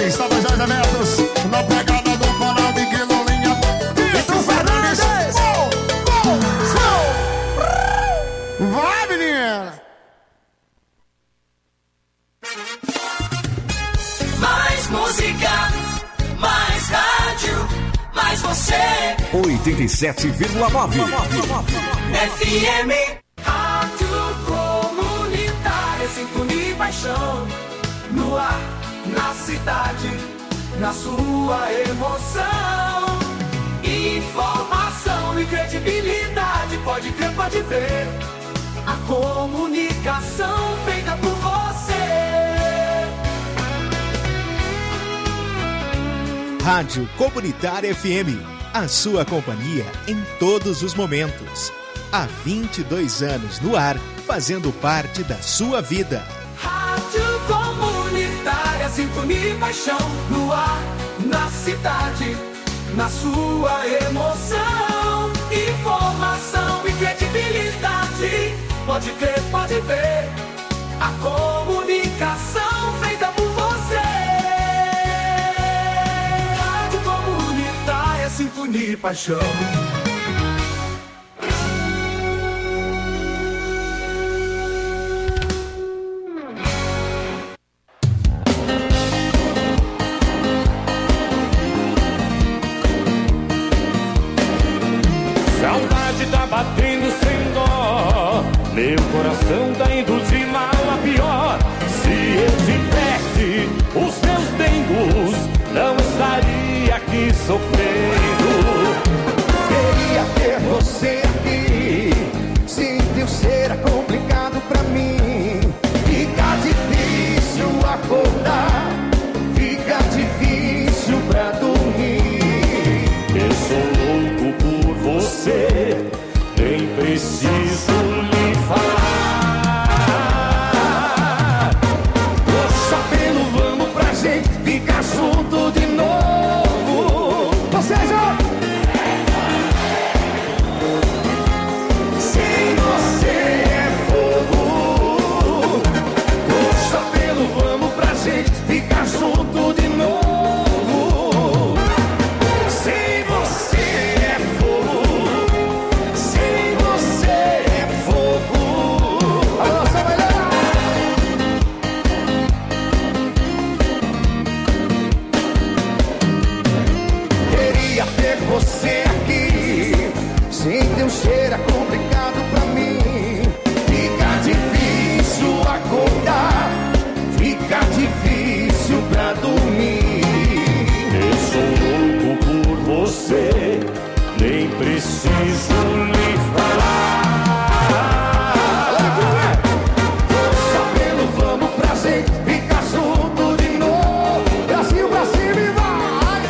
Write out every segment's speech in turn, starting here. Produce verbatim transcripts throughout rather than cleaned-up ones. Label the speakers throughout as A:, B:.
A: Está dois eventos na pegada do Coral e Quilolinha. Vitor Fernandes. Vai, menina.
B: Mais música, mais rádio, mais você.
C: oitenta e sete vírgula nove
B: F M. Rádio Comunitária, sintonia e paixão. No ar, na cidade, na sua emoção. Informação e credibilidade, pode crer, pode ver. A comunicação feita por você.
D: Rádio Comunitária F M, a sua companhia em todos os momentos. Há vinte e dois anos no ar, fazendo parte da sua vida.
B: Rádio Comunitária, sintonia e paixão. No ar, na cidade, na sua emoção. Informação e credibilidade, pode crer, pode ver. A comunicação feita por você. Rádio Comunitária, sintonia e paixão.
E: Batendo sem dó, meu coração tá indo de mal a pior. Se eu tivesse os meus dengos, não estaria aqui sofrendo.
F: Queria ter você aqui, sem teu ser era complicado pra mim. Fica difícil acordar, fica difícil pra dormir.
E: Eu sou louco por você, nem preciso lhe falar.
F: Tô sabendo, vamos pra gente ficar junto de novo. Ou seja, sem você é fogo. Tô sabendo, vamos pra gente ficar junto de novo. Sem você é fogo. Você aqui, sem teu cheiro é complicado pra mim. Fica difícil acordar, fica difícil pra dormir.
E: Eu sou louco por você, nem preciso lhe falar.
F: Tô sabendo, vamos pra gente ficar junto de novo. Brasil pra cima e vai.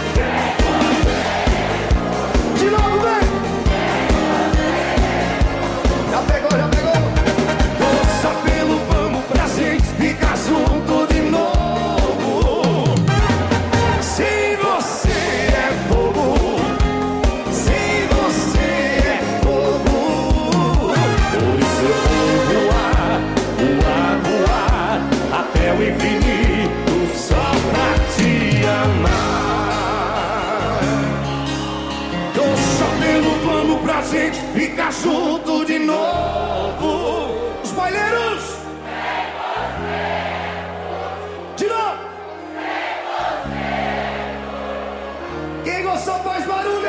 F: Já pegou, já pegou. Tô sabendo, vamos pra gente ficar junto de novo. Sem você é fogo, sem você é fogo.
E: Por isso eu vou voar, voar, voar até o infinito só pra te amar.
F: Tô sabendo, vamos pra gente ficar junto de novo. Os baileiros! Sem você! De novo! Sem você! Quem gostou faz barulho!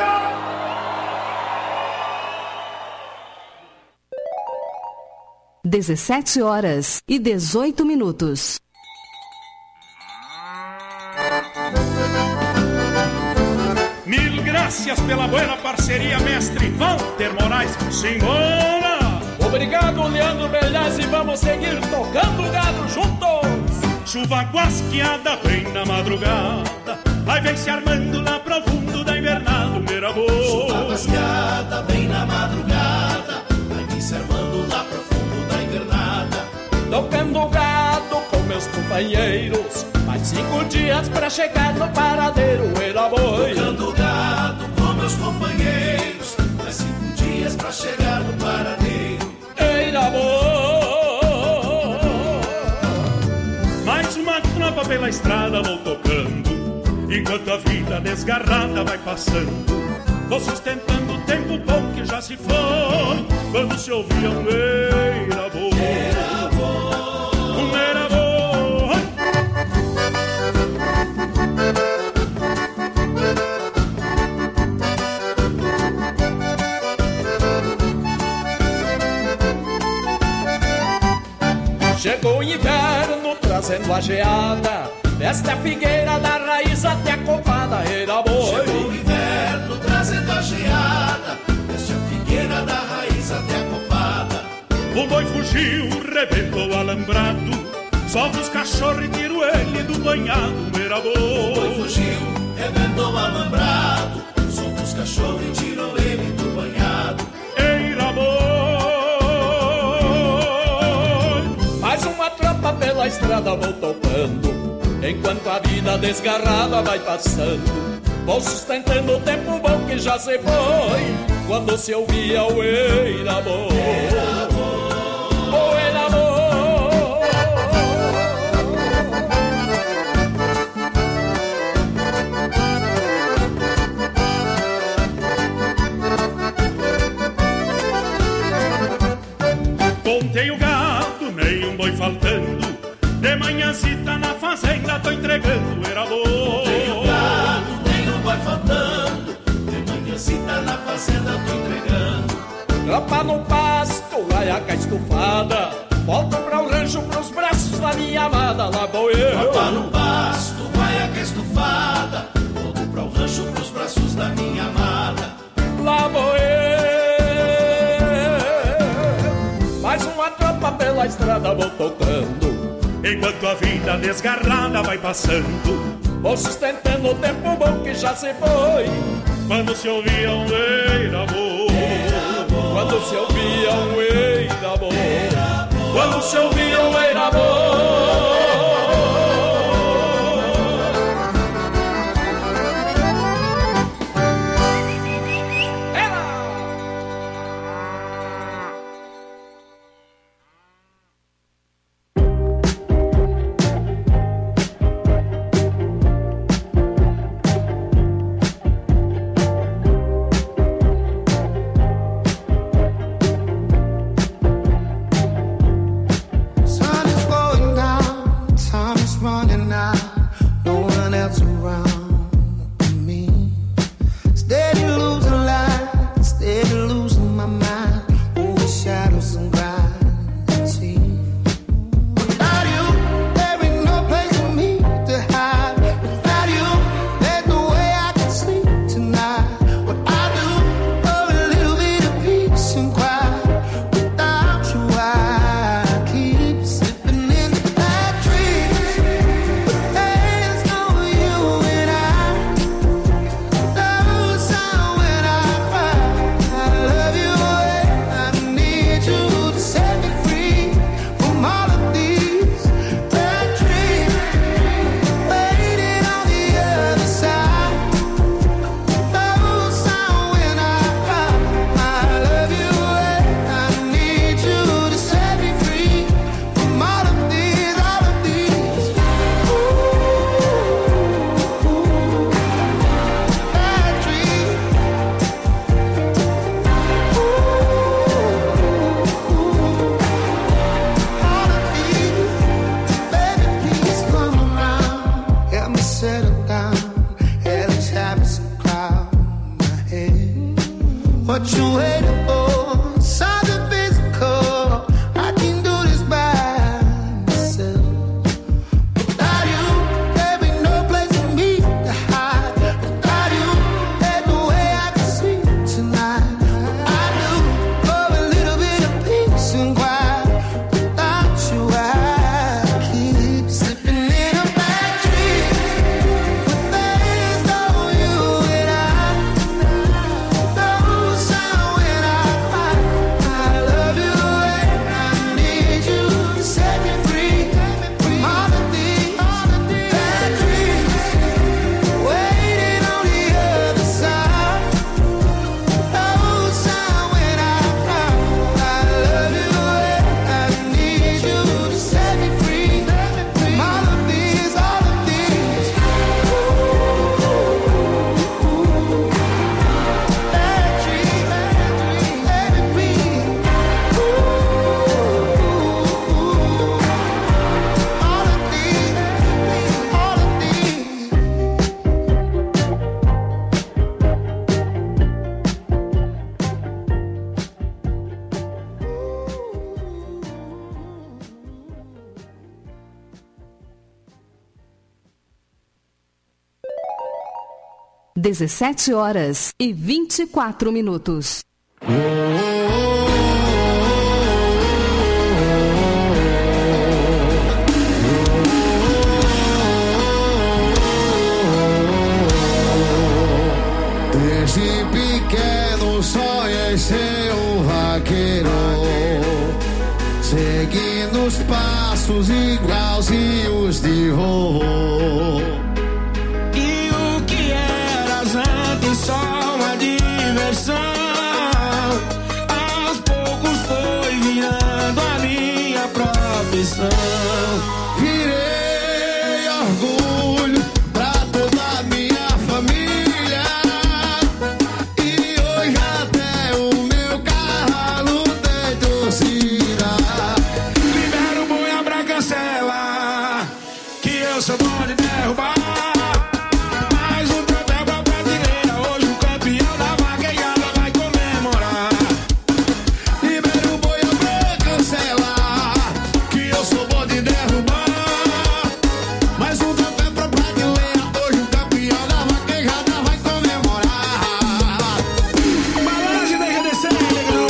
G: dezessete horas e dezoito minutos.
H: Mil graças pela boa parceria, mestre Walter Moraes. Simbora!
I: Obrigado, Leandro Belhaz, e vamos seguir tocando o gado juntos.
H: Chuva guasqueada bem na madrugada, vai vem se armando lá pro fundo da invernada, meu amor.
J: Chuva guasqueada bem na madrugada, vai vem se armando lá pro fundo da invernada.
I: Tocando gado com meus companheiros, mais cinco dias pra chegar no paradeiro, meu amor.
J: Tocando gado com meus companheiros, mais cinco dias pra chegar no paradeiro,
H: meu amor. Mais uma tropa pela estrada vou tocando, Enquanto a vida desgarrada vai passando, vou sustentando o tempo bom que já se foi. Quando se ouvia um eira bom,
J: Era bom,
H: um eira bom.
I: Chegou o inverno trazendo a geada, desde a figueira da raiz até a copada, era boi.
J: Chegou o inverno trazendo a geada, desde a figueira da raiz até a copada.
H: O boi fugiu, rebentou o alambrado, solta os cachorros e tirou ele do banhado, era boi.
J: O boi fugiu, rebentou o alambrado, solta os cachorros e tirou ele do banhado,
H: era boi.
I: Mais uma tropa pela estrada vou tocando, enquanto a vida desgarrada vai passando. Vou sustentando o tempo bom que já se foi, quando se ouvia o eira bom, o eira bom.
H: Contei o gado, nem um boi faltando, de manhãzita na fazenda tô entregando, era bom.
J: Tem o gado, tem o boi faltando, de manhãzita na fazenda tô entregando.
I: Tropa no pasto, laiaca estufada, volto pra o rancho pros braços da minha amada, lá vou eu.
J: Tropa no pasto, laiaca estufada, volto pra o rancho pros braços da minha amada,
I: lá vou eu. Mais uma tropa pela estrada vou tocando,
H: enquanto a vida desgarrada vai passando,
I: vou sustentando o tempo bom que já se foi,
H: quando se ouvia um eira bom,
I: quando se ouvia um eira bom, quando se ouvia um eira bom.
K: Sun is going
G: dezessete horas e vinte e quatro minutos.
A: Desde pequeno sonhei ser um vaqueiro, seguindo os passos igualzinhos de vovô.
F: E o que eras antes só uma diversão, aos poucos foi virando a minha profissão.
A: Virei orgulho pra toda a minha família, e hoje até o meu cavalo tem torcida.
F: Libera o boi, abre a cancela, que eu sou bom de derrubar. Mais um troféu pra prateleira, hoje o campeão da vaquejada vai comemorar.
A: Libera o boi, abre a cancela, que eu sou bom de derrubar. Mais um troféu pra prateleira, hoje o campeão da vaquejada vai comemorar.
F: Balança e deixa descer, negão.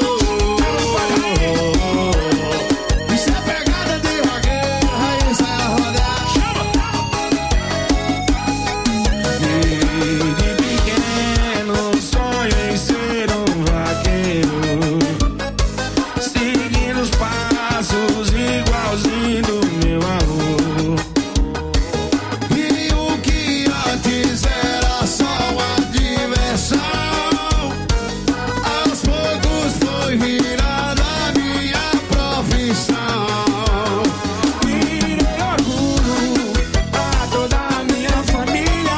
A: Isso é pegada de vaqueiro, raiz a rodar.
F: Desde pequeno sonho em ser um vaqueiro, seguindo os passos igualzinho do meu avô.
A: E o que antes era só uma diversão, aos poucos foi virando a minha profissão.
F: Virei orgulho pra toda a minha família,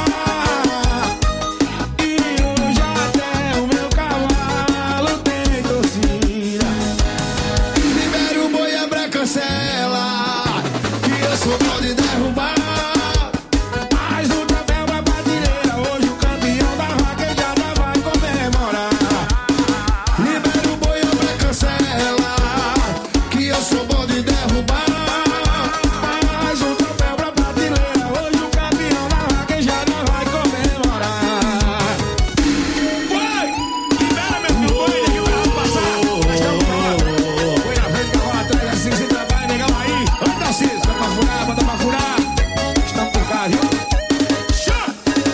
F: e hoje até o meu cavalo tem torcida.
A: Libere o boi, abre a cancela, que eu sou bom de derrubar.
F: Mais um troféu pra prateleira, hoje o campeão da vaquejada vai comemorar.
A: Libere o boi, abre a cancela, que eu sou bom de derrubar.
F: Mais um troféu pra prateleira, hoje o campeão da vaquejada vai comemorar. Boi, libera meu filho, boi, neguinho, vai passar. Nós estamos falando. Boi na frente, cavalo atrás, assim se trabalha, negão aí. Oi, Tarcísio, vai pra furar, bota pra furar. Estamos por cá, viu? Show!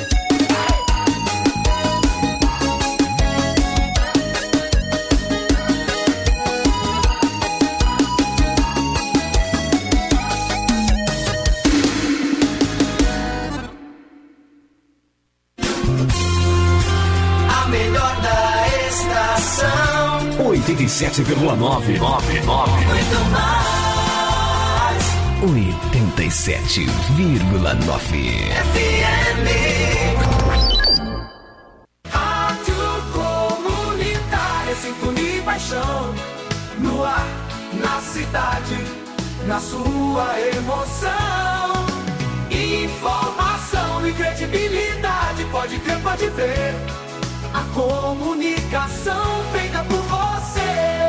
B: A melhor da estação.
C: oitenta e sete vírgula nove.
B: Muito mais.
C: oitenta e sete vírgula nove.
B: F M. Rádio Comunitária, sintonia e paixão. No ar, na cidade, na sua emoção. Informação e credibilidade, pode crer, pode ver. A comunicação feita por você.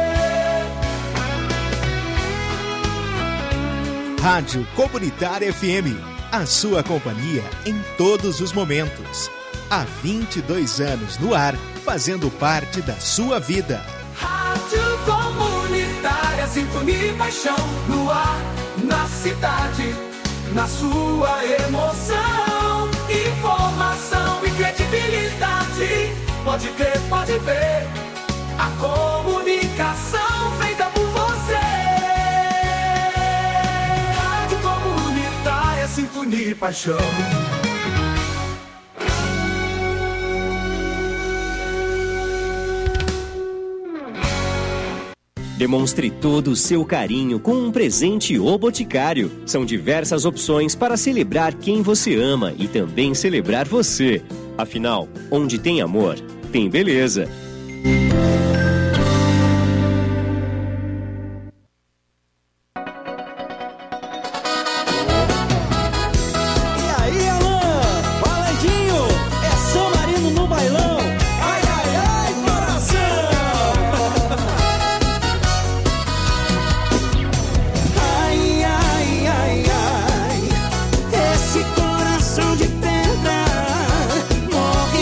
D: Rádio Comunitária F M, a sua companhia em todos os momentos. Há vinte e dois anos no ar, fazendo parte da sua vida.
B: Rádio Comunitária, sintonia e paixão. No ar, na cidade, na sua emoção. Informação e credibilidade, pode crer, pode ver. A comunicação feita por você. Rádio Comunitária, sintonia e paixão.
K: Demonstre todo o seu carinho com um presente O Boticário. São diversas opções para celebrar quem você ama e também celebrar você. Afinal, onde tem amor, tem beleza.
F: Esse coração de pedra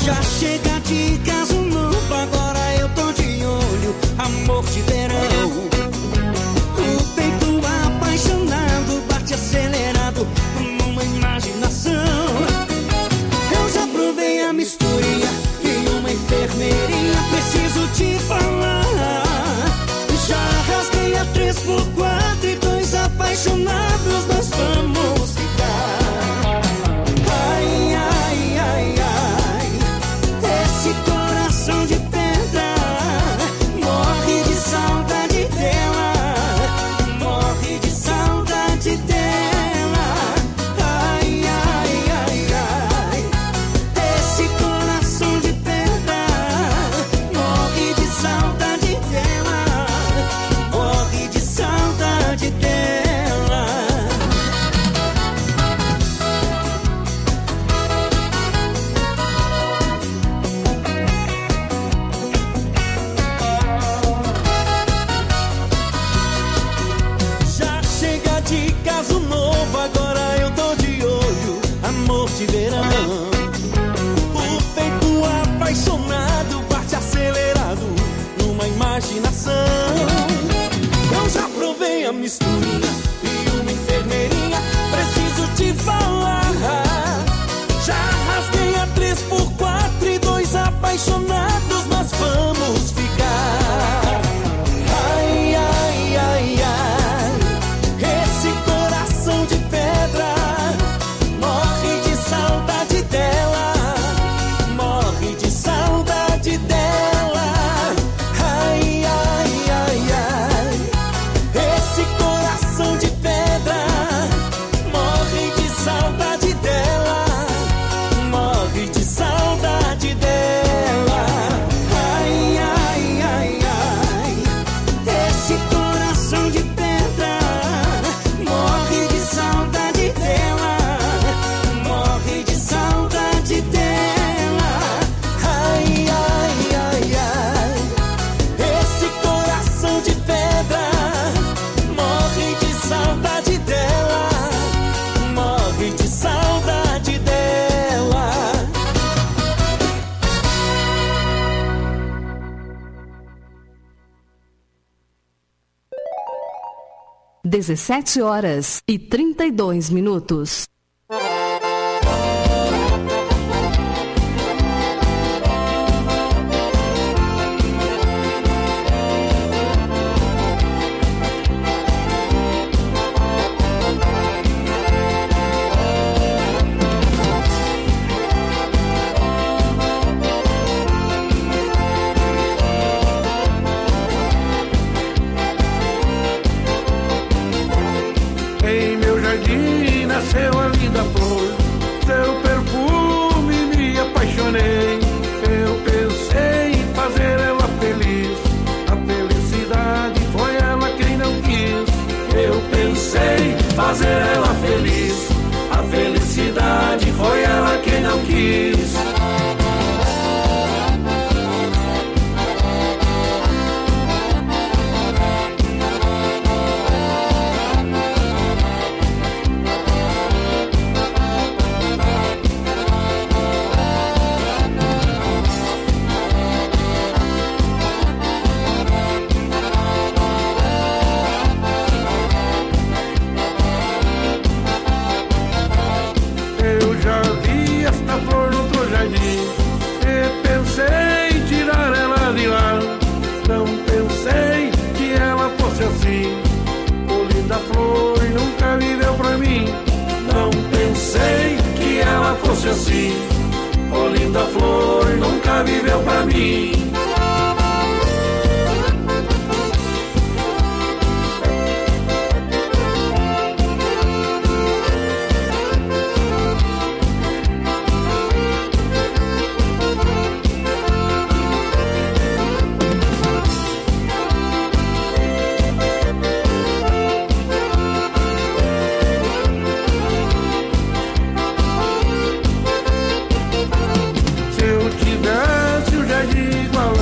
L: Já chega de caso novo, agora eu tô de olho, amor de verão. O peito apaixonado bate acelerado numa imaginação. Eu já provei a misturinha e uma enfermeirinha, preciso te falar. Já rasguei a três por quatro e dois apaixonados nós vamos ficar. Ai, ai, ai, ai, esse coração de pedra morre de saudade dela, morre de saudade dela. Ai, ai, ai, ai, esse coração de pedra morre de saudade dela, morre de saudade dela. Já chega de caso novo, agora eu tô de olho, amor de verão. O peito apaixonado bate acelerado numa imaginação. Eu já provei a misturinha e uma enfermeirinha, preciso te falar. Já rasguei a três por quatro e dois apaixonados nós vamos ficar. Ai, ai, ai, ai, esse coração de pedra morre de saudade dela, morre de saudade dela. Ai, ai, ai, ai, esse coração de pedra morre de saudade dela, morre de saudade dela. Ai, ai, ai, ai, esse coração de pedra morre de saudade dela, morre de saudade dela. Ai, ai, ai, ai, esse coração de pedra morre de saudade dela, morre de saudade dela.
G: dezessete horas e trinta e dois minutos.
F: Em meu jardim nasceu a linda flor, seu perfume me apaixonei. Eu pensei em fazer ela feliz, a felicidade foi ela quem não quis. Eu pensei em fazer ela feliz, a felicidade foi ela quem não quis. Eu já vi esta flor no outro jardim e pensei em tirar ela de lá. Não pensei que ela fosse assim. O linda flor nunca viveu pra mim. Não pensei que ela fosse assim. O linda flor nunca viveu pra mim. Se eu tivesse o jardim igual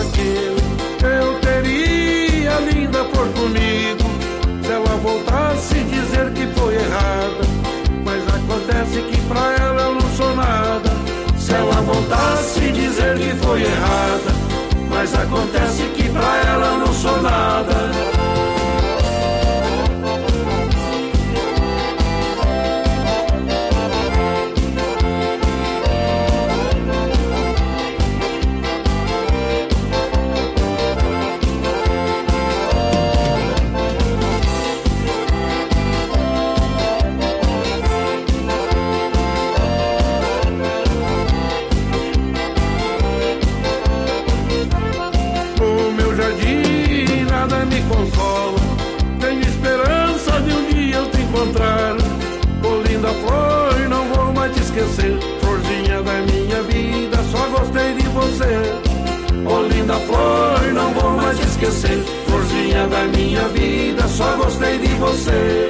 M: foi errada, mas acontece que pra ela eu não sou nada. Ô linda flor, não vou mais te esquecer, florzinha da minha vida, só gostei de você. Ô linda flor, não vou mais te esquecer, florzinha da minha vida, só gostei de você.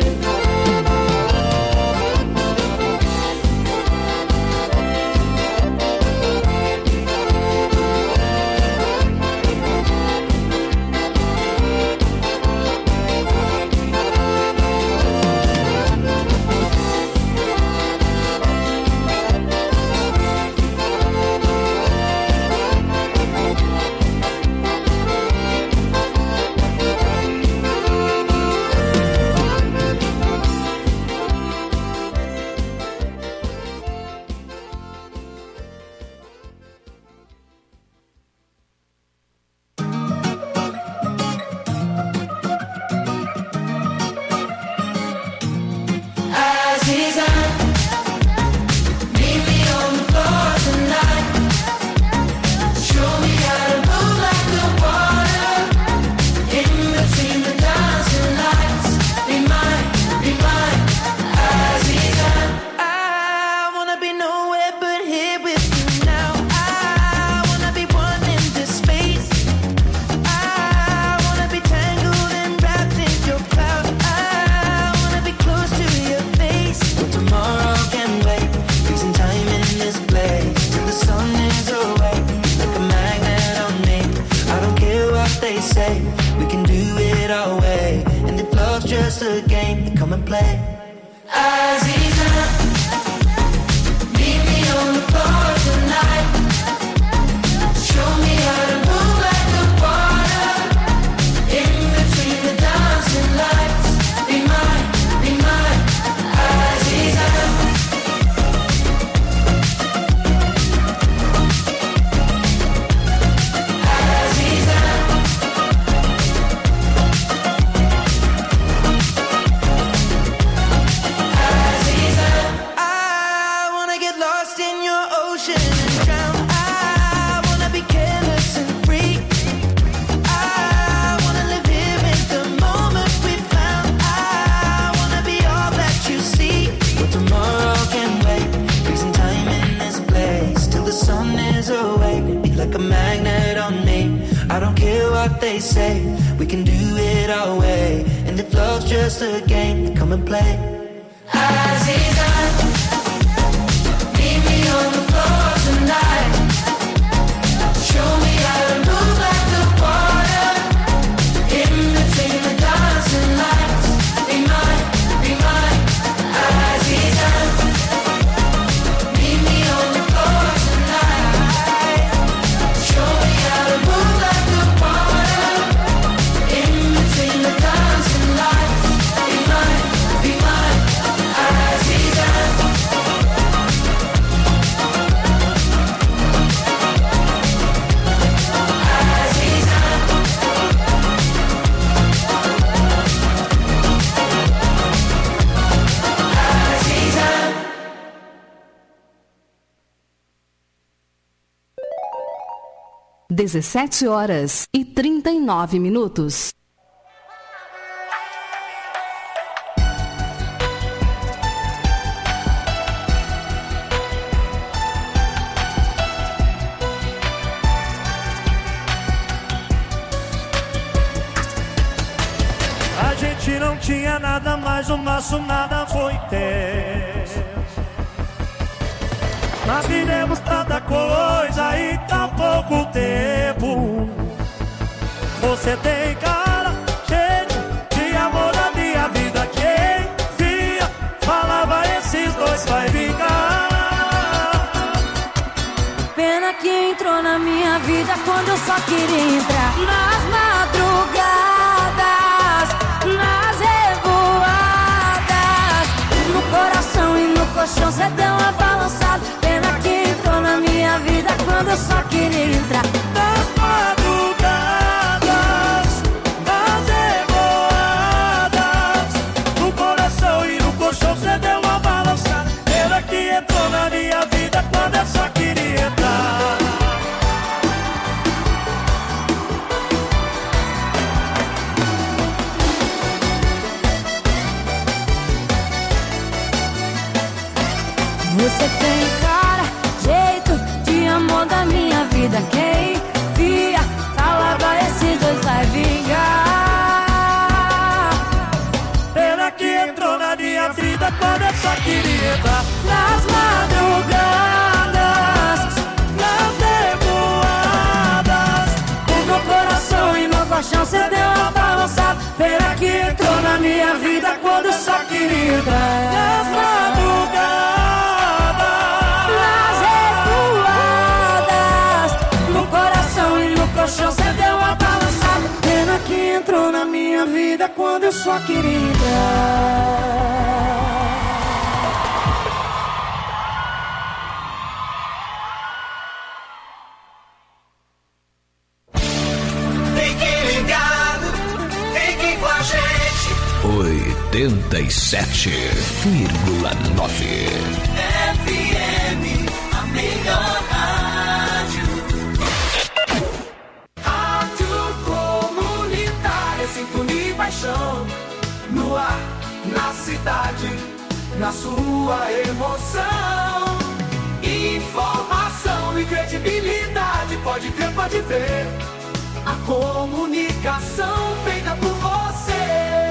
G: dezessete horas e trinta e nove minutos.
H: A gente não tinha nada, mas o nosso nada foi ter. Nós vivemos tanta coisa em tão pouco tempo. Você tem cara, jeito de amor na minha vida. Quem via, falava esses dois vai vingar.
N: Pena que entrou na minha vida quando eu só queria entrar. Nas madrugadas, nas revoadas, no coração e no colchão cê deu uma balançada. Pena que entrou na minha vida quando eu só queria entrar.
H: Nas madrugadas, nas revoadas, no coração e no colchão cê deu uma balançada. Pena que entrou na minha vida quando eu só queria entrar.
N: Você tem cara, jeito de amor da minha vida. Quem via, falava esses dois vai vingar.
H: Pena que entrou na minha vida quando eu só queria entrar.
N: Nas madrugadas,
H: nas revoadas,
N: no meu coração e no colchão cê deu uma balançada. Pena que entrou na minha vida quando eu só queria entrar.
H: Nas madrugadas,
N: no colchão cê deu uma balançada. Pena que entrou na minha vida quando eu só queria entrar.
B: Fique ligado, fique com a gente.
C: oitenta e sete vírgula nove
B: F M, a melhor rádio. Sintonia e paixão, no ar, na cidade, na sua emoção. Informação e credibilidade, pode crer, pode ver. A comunicação feita por você.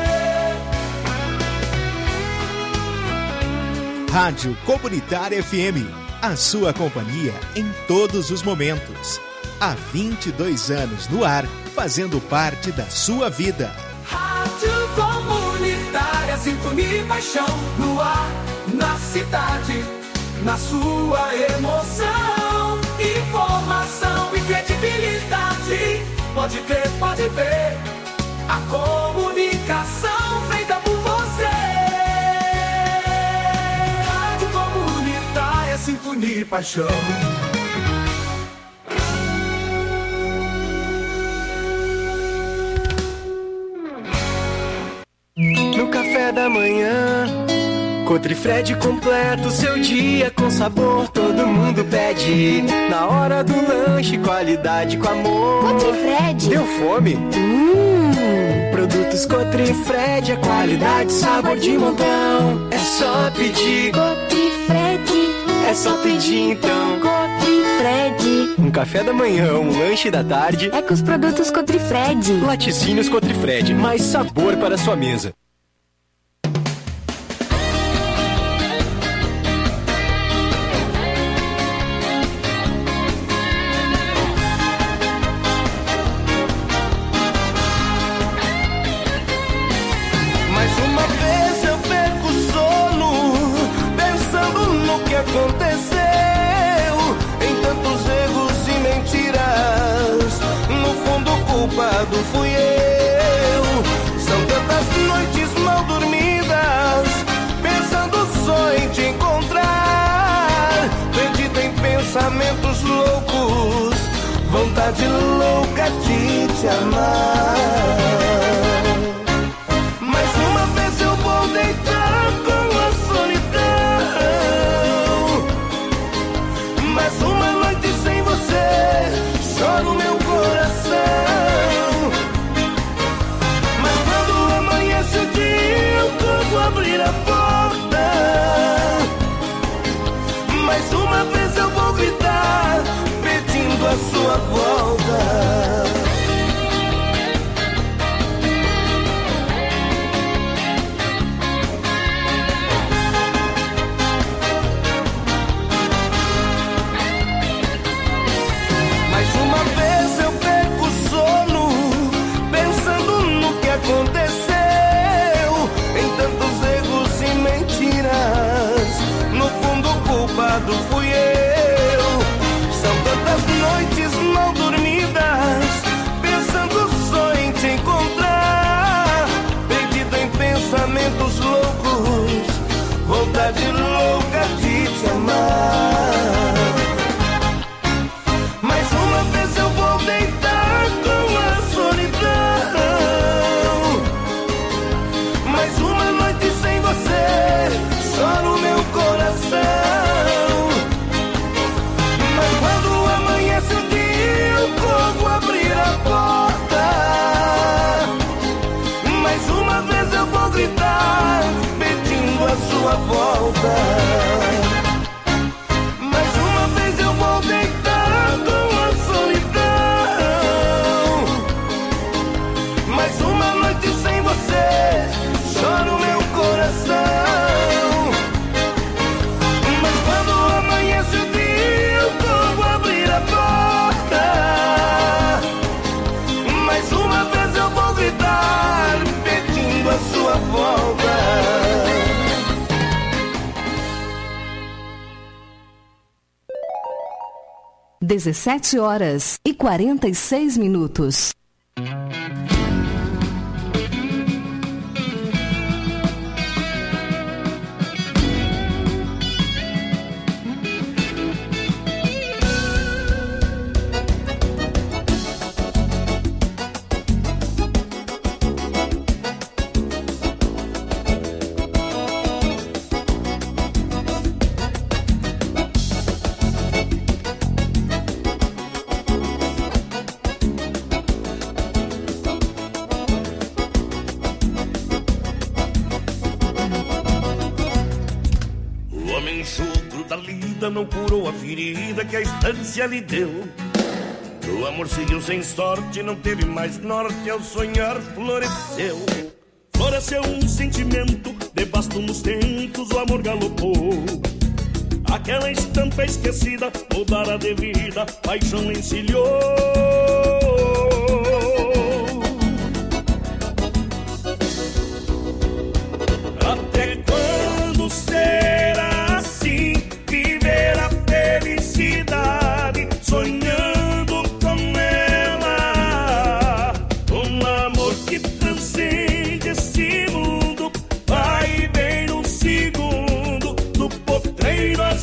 D: Rádio Comunitária F M, a sua companhia em todos os momentos. Há vinte e dois anos no ar, fazendo parte da sua vida.
B: Rádio Comunitária, sintonia e paixão, no ar, na cidade, na sua emoção. Informação e credibilidade, pode crer, pode ver. A comunicação feita por você. Rádio Comunitária, sintonia e paixão.
L: No café da manhã, Cotrifred completa o seu dia com sabor, todo mundo pede. Na hora do lanche, qualidade com amor.
O: Cotrifred.
L: Deu fome? Hum. Produtos Cotrifred, a qualidade, sabor de montão. É só pedir.
O: Cotrifred.
L: É só pedir então.
O: Cotrifred.
L: Um café da manhã, um lanche da tarde.
O: É com os produtos Cotrifred.
L: Laticínios Cotrifred, mais sabor para a sua mesa.
P: Aconteceu em tantos erros e mentiras. No fundo, o culpado fui eu. São tantas noites mal dormidas, pensando só em te encontrar. Perdido em pensamentos loucos, vontade louca de te amar. Mais uma vez eu vou deitar com a solidão. Mais uma noite sem você, só no meu coração. Mas quando amanhece o dia, eu vou abrir a porta. Mais uma vez eu vou gritar, pedindo a sua volta.
G: dezessete horas e quarenta e seis minutos.
J: Não curou a ferida que a estância lhe deu. O amor seguiu sem sorte, não teve mais norte, ao sonhar floresceu. Floresceu um sentimento, debasto nos tentos o amor galopou. Aquela estampa esquecida, mudara de vida, paixão encilhou. Até quando será assim? Viver a felicidade, sonhando com ela. Um amor que transcende esse mundo, vai e vem num segundo, do potreiro à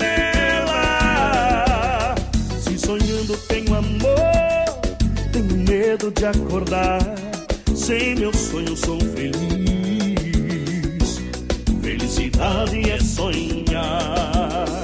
J: janela. Se sonhando tenho amor, tenho medo de acordar. Sem meu sonho sou feliz, felicidade é sonhar.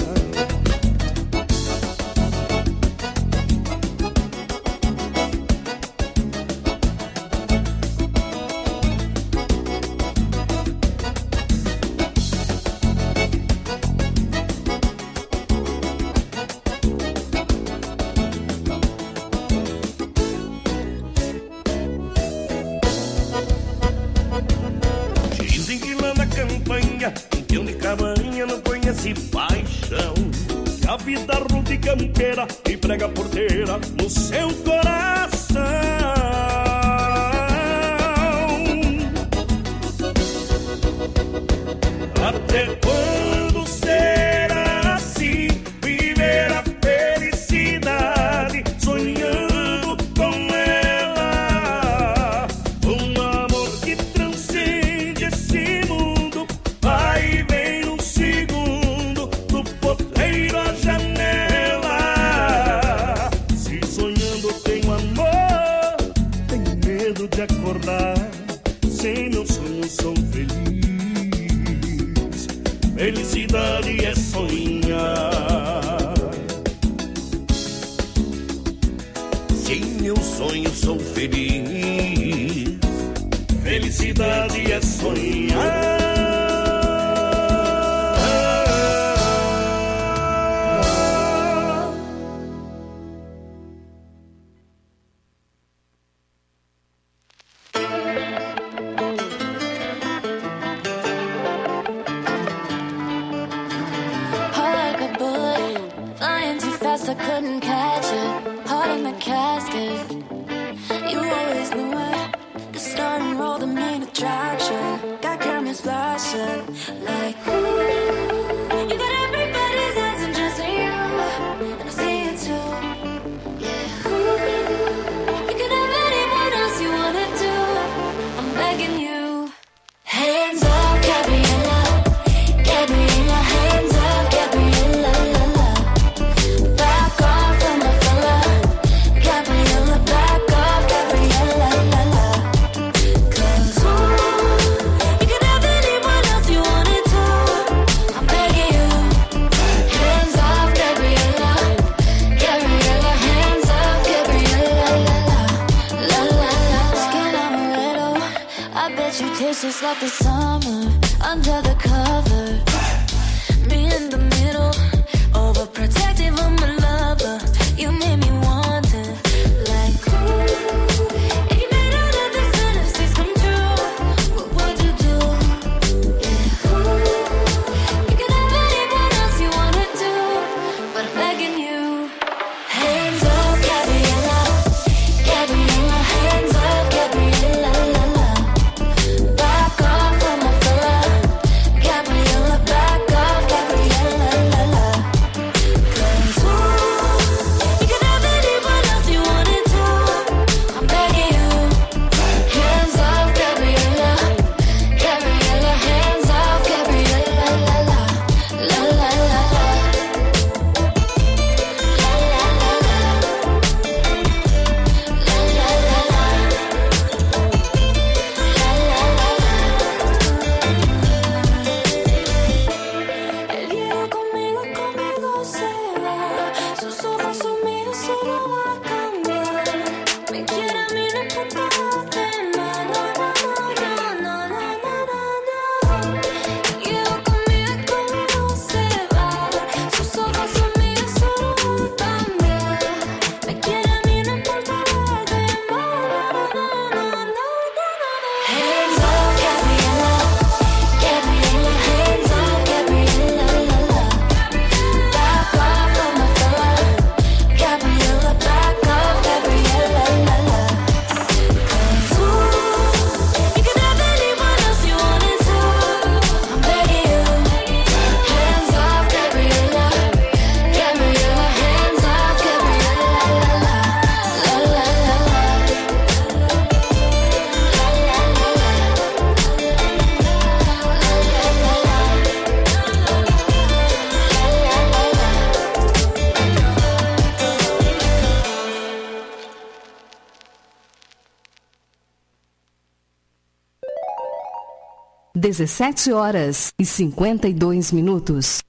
J: Paixão, que a vida rude e campeira e prega porteira no seu coração. Até quando será assim? Viver a felicidade, sonhando com ela. Um amor que transcende esse mundo, vai e vem num segundo, do potreiro à janela. Se sonhando tenho amor, tenho medo de acordar. Sem meu sonho sou feliz, felicidade é sonhar. Sem meu sonho sou feliz, felicidade é sonhar.
Q: I couldn't catch it, heart in the casket. You always knew it, the starting role, the main attraction. Got cameras flashing like ooh. You got everybody's eyes and just you, and I see it too. Yeah, ooh. You can have anyone else you wanna do. I'm begging you, hands off, Gabriella, Gabriella, hands off, Gabriella, la la. Back off from my fella, Gabriella, back off, Gabriella, la la. 'Cause ooh, you can have anyone else you wanted to. I'm begging you, hands off, Gabriella, Gabriella, hands off, Gabriella, la la, la la la. Skin amaretto, I bet you taste just like the summer under the cover. Me in the middle, overprotective of my lover. You made me wonder, like ooh, if you made all of these fantasies come true, what would you do? Yeah, ooh, you can have anyone else you wanna do, but I'm begging you, hands off, Gabriella, Gabriella, hands off, Gabriella, la la. Back off from my fella, Gabriella, back.
G: dezessete horas e cinquenta e dois minutos.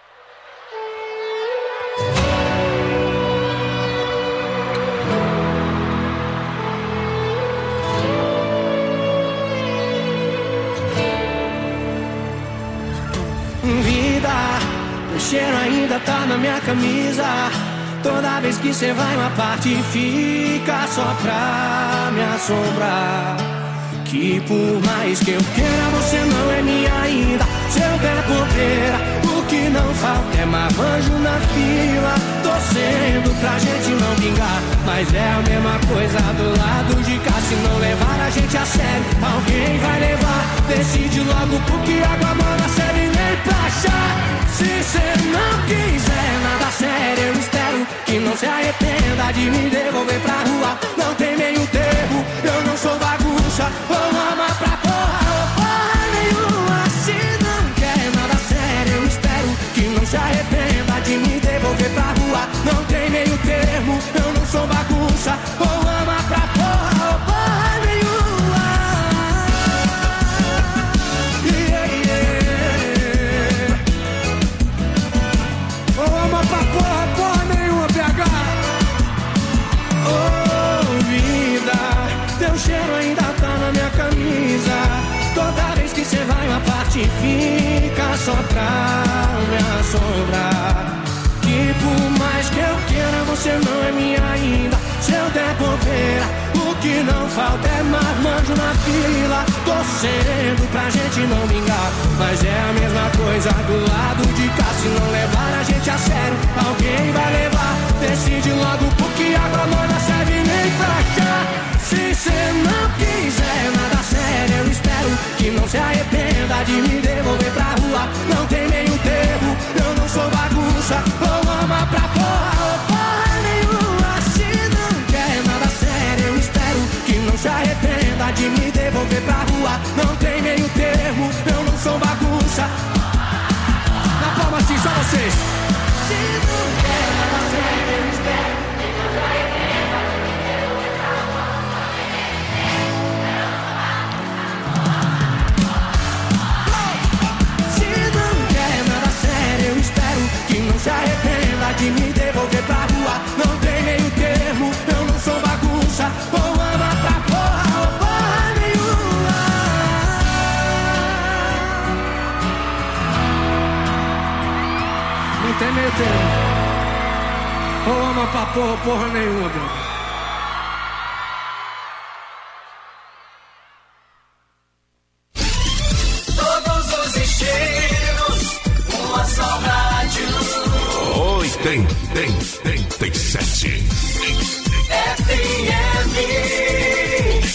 N: Vida, teu cheiro ainda tá na minha camisa. Toda vez que cê vai uma parte fica só pra me assombrar. Que por mais que eu queira você não é minha ainda. Se eu der bobeira, o que não falta é marmanjo na fila, torcendo pra gente não vingar. Mas é a mesma coisa do lado de cá. Se não levar a gente a sério, alguém vai levar. Decide logo porque água manda serve nem pra chá. Se cê não quiser nada sério, eu espero que não se arrependa de me devolver pra rua. Não tem meio termo, eu não sou bagunça. Ou ama pra porra, ou porra nenhuma. Se não quer nada sério, eu espero que não se arrependa de me devolver pra rua. Não tem meio termo, eu não sou bagunça. Ou ama pra porra, ou porra nenhuma. Yeah, yeah. Ou ama pra porra, porra nenhuma, P H. Oh, vida, teu cheiro ainda tá na minha camisa. Toda vez que cê vai uma parte fica só pra me assombrar. Que por mais que eu queira você não é minha ainda. Se eu der bobeira, o que não falta é marmanjo na fila, torcendo pra gente não vingar. Mas é a mesma coisa do lado de cá. Se não levar a gente a sério, alguém vai levar. Decide logo porque água morna serve nem pra chá. Se cê não quiser nada sério, eu espero que não se arrependa de me devolver pra rua. Não tem meio termo, eu não sou bagunça. Ou ama pra porra, ou porra nenhuma. Se não quer nada sério, eu espero que não se arrependa de me devolver pra rua. Não tem meio termo, eu não sou bagunça. Na palma assim, só vocês. Se não quer nada sério, eu espero que não se arrependa de me devolver pra rua. Se não quer nada sério, eu espero que não se arrependa de me devolver pra rua. Não tem meio termo, eu não sou bagunça. Ou ama pra porra, ou porra nenhuma. Não tem meio termo. Ou ama pra porra, ou porra nenhuma, bro.
B: Todos os estilos, uma só rádio.
C: oitenta e sete
B: F M.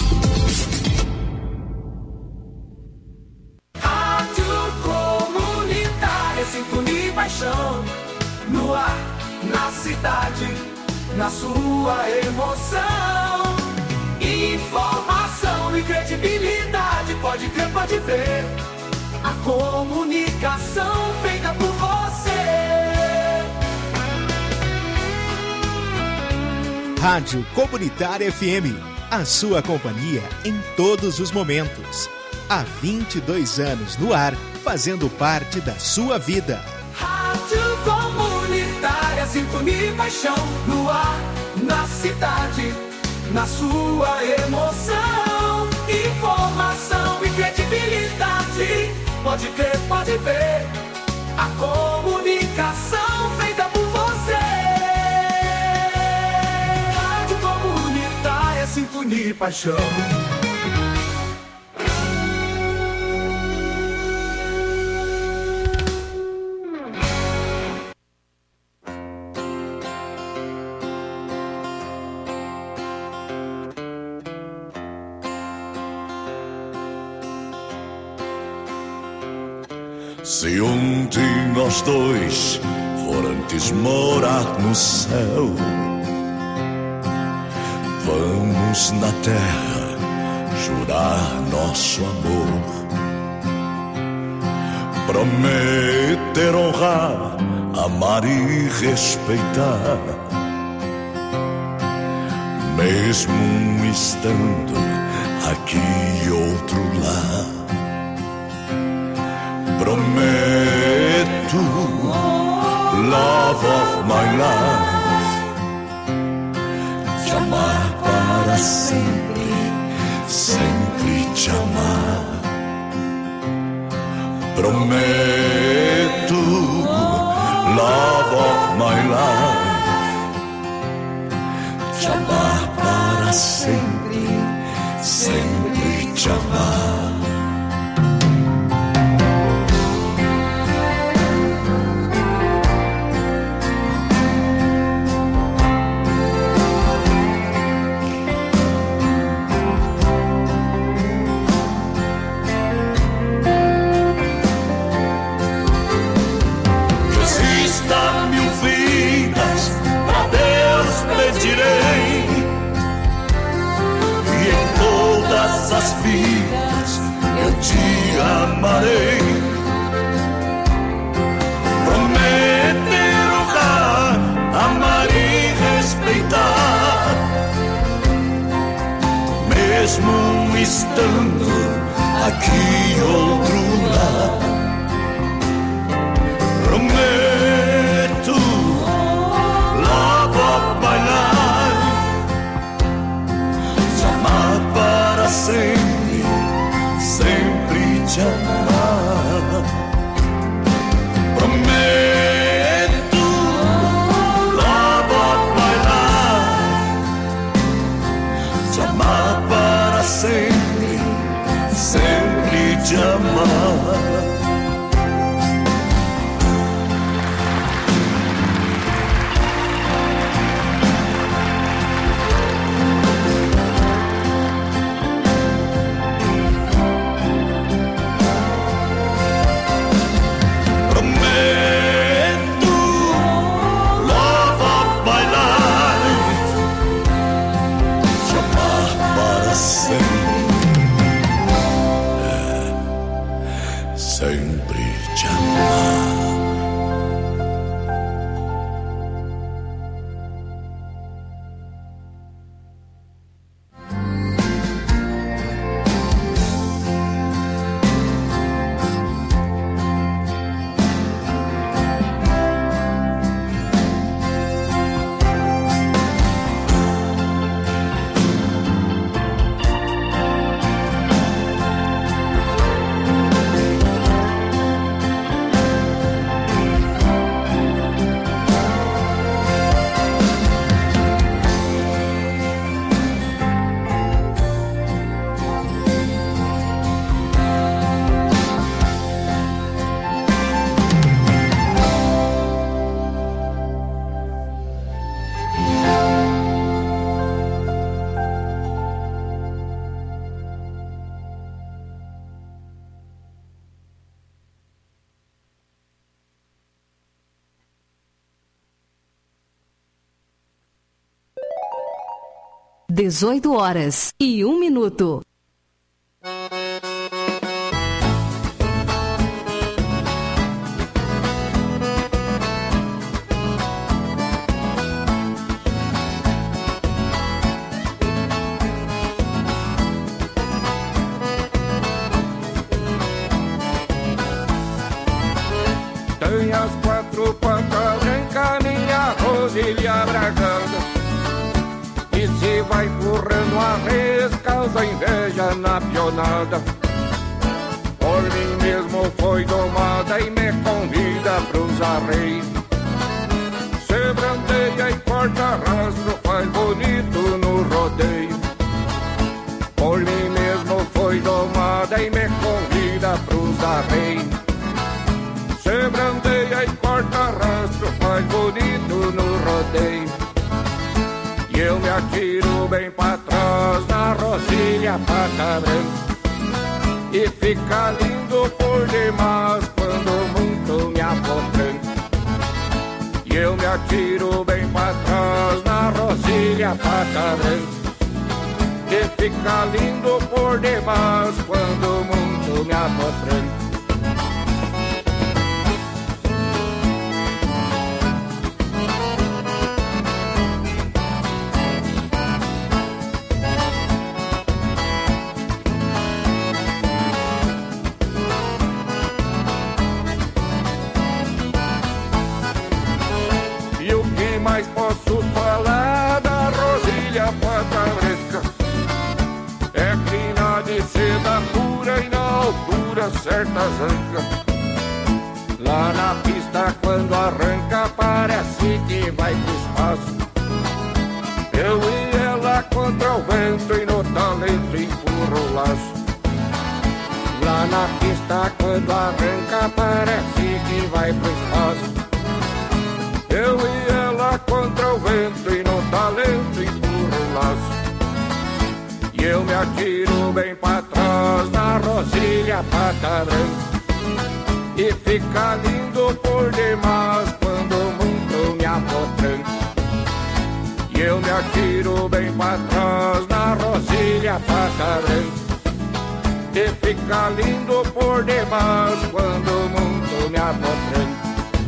B: Rádio Comunitária, sintonia e paixão. No ar, na cidade, na sua emoção. Informação e credibilidade, pode crer, pode ver. A comunicação feita por você.
D: Rádio Comunitária F M, a sua companhia em todos os momentos. Há vinte e dois anos no ar, fazendo parte da sua vida.
B: Rádio Comunitária, sintonia e paixão. No ar, na cidade, na sua emoção. Informação e credibilidade, pode crer, pode ver. A comunicação feita por você. Rádio Comunitária, sintonia e paixão.
A: Se um de nós dois for antes morar no céu, vamos na terra jurar nosso amor, prometer honrar, amar e respeitar, mesmo estando aqui outro lá.
J: Prometo, love of my life, te amar para sempre, sempre te amar. Prometo, love of my life, te amar para sempre, sempre te amar. As vidas eu te amarei. Prometer honrar, amar e respeitar, mesmo estando aqui outro lado. Prometo, love of my life, te amar para sempre, sempre te amar. Prometo, love of my life, te amar para sempre, sempre te amar. Sempre te amar.
G: dezoito horas e um minuto.
M: Tem as quatro pancas brancas, minha rodilha bragando. E se vai empurrando a res, causa inveja na pionada. Por mim mesmo foi domada e me convida pros arreios. Se brandeia e corta rastro, faz bonito no rodeio. Por mim mesmo foi domada e me convida pros arreios. Se brandeia e corta rastro, faz bonito no rodeio. E eu me atiro bem pra trás na rosilha pata branca. E fica lindo por demais quando muito me apotranca. E eu me atiro bem pra trás na rosilha pata branca. E fica lindo por demais quando muito me apotranca. onde acerta a zanca. Lá na pista quando arranca parece que vai pro espaço. Eu e ela contra o vento e no talento empurro o laço. Lá na pista quando arranca parece que vai pro espaço. Eu e ela contra o vento e no talento empurro o laço. E eu me atiro bem pra trás na rosilha pata branca. E fica lindo por demais quando o mundo me apotranca. E eu me atiro bem pra trás na rosilha pata branca. E fica lindo por demais quando o mundo me apotranca.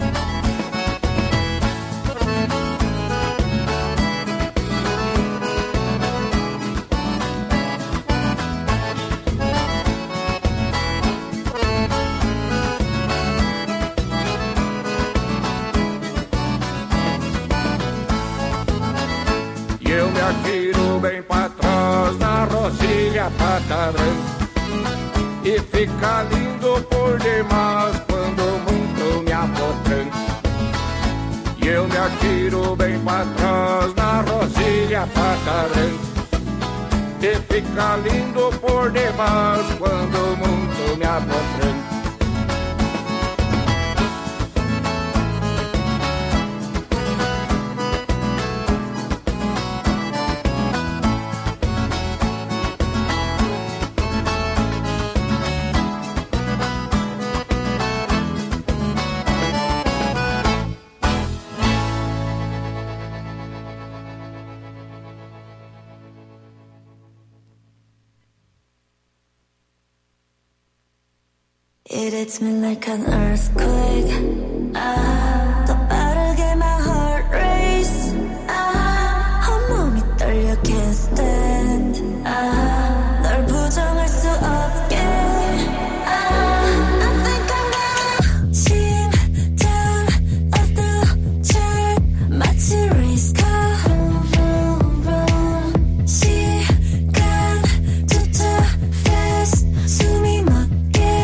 M: Eu me atiro bem pra trás na rosilha pata branca. E fica lindo por demais quando o mundo me apotranca. E eu me atiro bem pra trás na rosilha pata branca. E fica lindo por demais quando o mundo me apotranca.
Q: It hits me like an earthquake. Ah, 더 빠르게 my heart race. Ah, 온몸이 떨려 can't stand. Ah, 널 부정할 수 없게. Ah, I think I'm gonna 심장 off the chart. 마치 race car. 시간 too too fast. 숨이 멎게.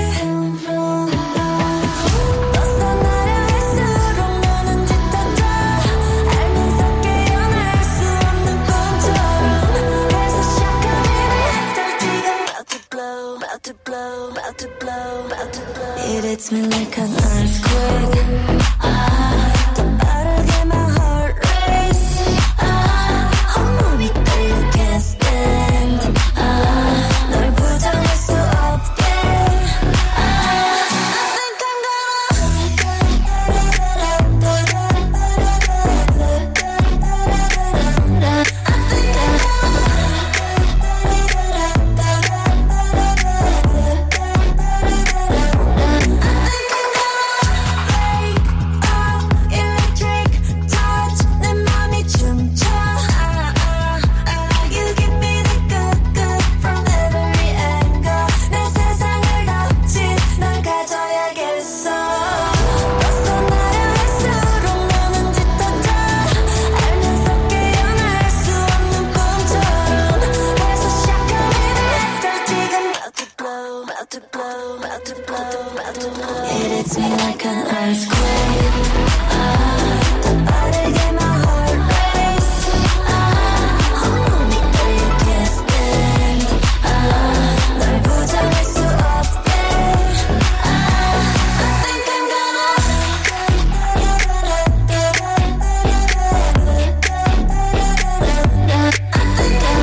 Q: It hits me like an earthquake. Ah, 더 빠르게 my heart race. Ah, 온몸이 떨려 can't stand. Ah, 널 부정할 수 없게. Ah, I think I'm It hits me like an earthquake. Ah, 더 빠르게 my heart race. Ah, 온몸이 떨려 can't stand. Ah, 널 부정할 수 없게. Ah, I think I'm gonna. I think I'm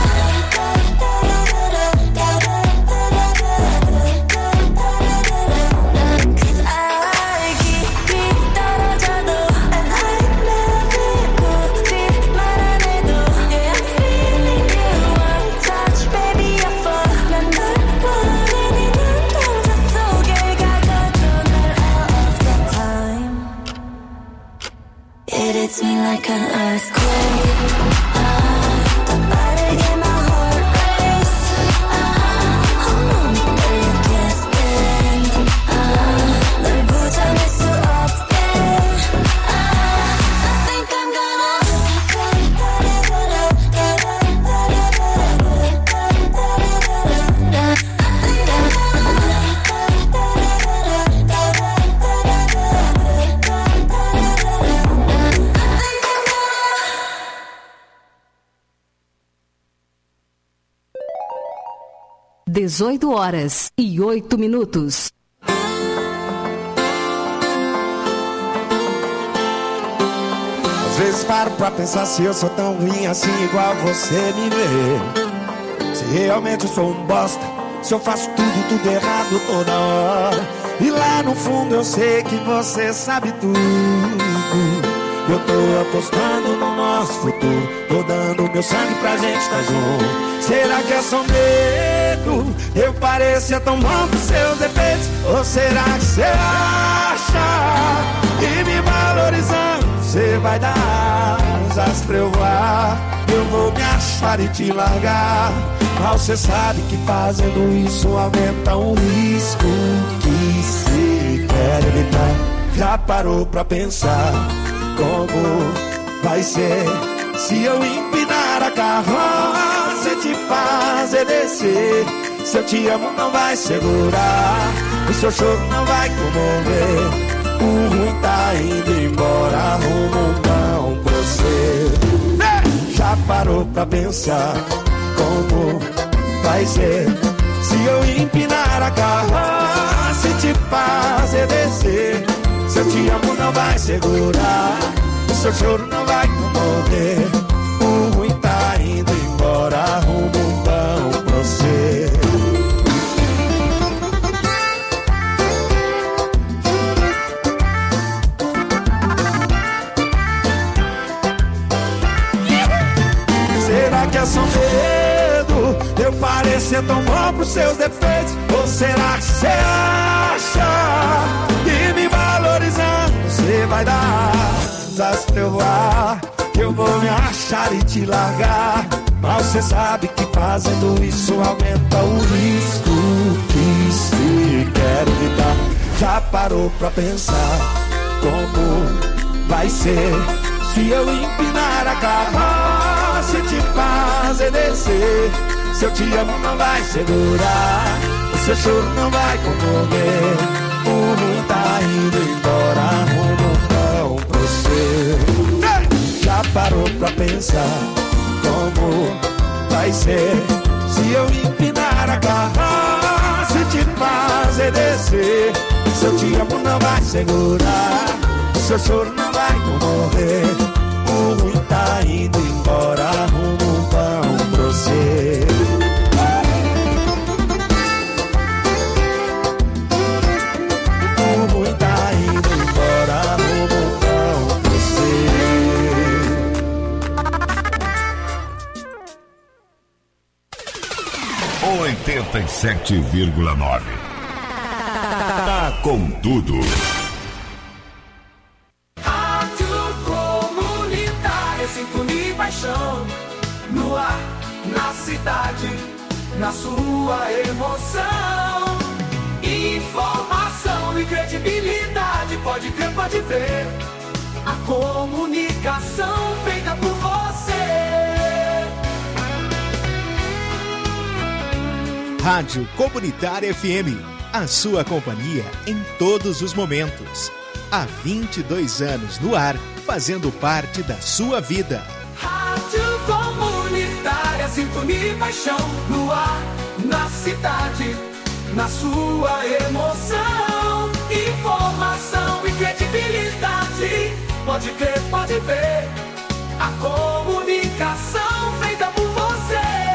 Q: It hits me like an earthquake. Ah, 더 빠르게 my heart race. Ah, 온몸이 떨려 can't stand. Ah, 널 부정할 수 없게. Ah, I think I'm gonna. I think I'm gonna.
G: dezoito horas e oito minutos.
N: Às vezes paro pra pensar se eu sou tão ruim assim igual você me vê. Se realmente eu sou um bosta, se eu faço tudo, tudo errado toda hora. E lá no fundo eu sei que você sabe tudo. Eu tô apostando no nosso futuro, tô dando meu sangue pra gente estar junto. Será que é só medo? Eu parecia tão bom com seus defeitos. Ou será que você acha que me valorizando você vai dar asas pra eu voar? Eu vou me achar e te largar. Mas você sabe que fazendo isso aumenta o risco que se quer evitar. Já parou pra pensar como vai ser se eu empinar a carroça e te fazer descer? Se eu te amo não vai segurar, o seu choro não vai comover. O ruim tá indo embora, rumo um pão pra você. Já parou pra pensar como vai ser se eu empinar a carroça e te fazer descer? Se eu te amo não vai segurar, o seu choro não vai comover. O ruim tá indo embora, rumo um pão pra você. Será que é só medo? Eu parecer tão bom pros seus defeitos? Ou será que você acha que me valorizando você vai dar asas pra eu voar? Eu vou me achar e te largar. Mas você sabe que fazendo isso aumenta o risco que se quer evitar. Já parou pra pensar como vai ser se eu empinar a carroça e te fazer descer? Se eu te amo não vai segurar, o seu choro não vai comover. O ruim tá indo embora, rumo um pão pra você. Já parou pra pensar como vai ser se eu empinar a carroça e te fazer descer? Se eu te amo não vai segurar, o seu choro não vai comover. O ruim tá indo embora, rumo um pão pra você. O ruim tá indo embora, rumo um pão pra
R: você. oitenta e sete vírgula nove. Tá com tudo.
B: No ar, na cidade, na sua emoção. Informação e credibilidade, pode crer, pode ver. A comunicação feita por você.
D: Rádio Comunitária F M, a sua companhia em todos os momentos. Há vinte e dois anos no ar, fazendo parte da sua vida.
B: Rádio Comunitária, sintonia e paixão. No ar, na cidade, na sua emoção. Informação e credibilidade, pode crer, pode ver. A comunicação feita por você.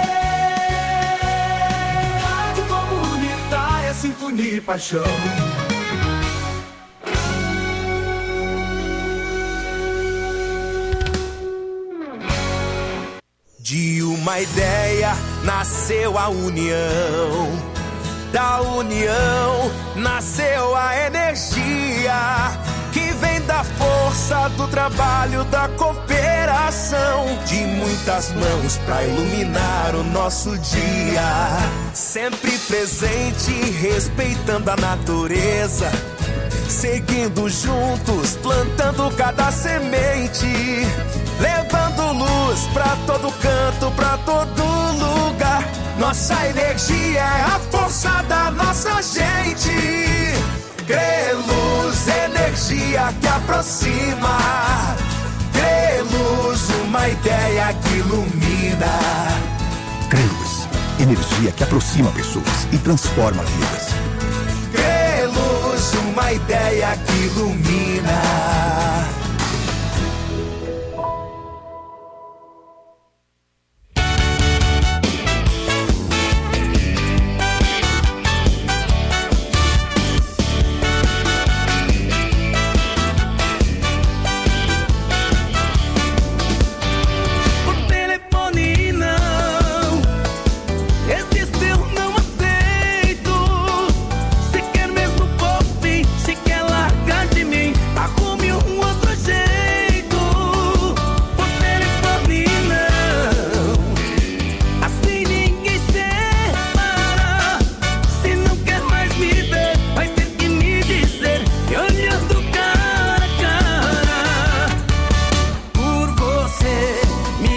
B: Rádio Comunitária, sintonia e paixão.
S: De uma ideia nasceu a união, da união nasceu a energia, que vem da força do trabalho, da cooperação, de muitas mãos pra iluminar o nosso dia. Sempre presente, respeitando a natureza, seguindo juntos, plantando cada semente, levando luz pra todo canto, pra todo lugar. Nossa energia é a força da nossa gente. Creluz, energia que aproxima. Creluz, uma ideia que ilumina.
R: Creluz,
T: Energia que aproxima pessoas e transforma vidas.
S: Greluz, uma ideia que ilumina.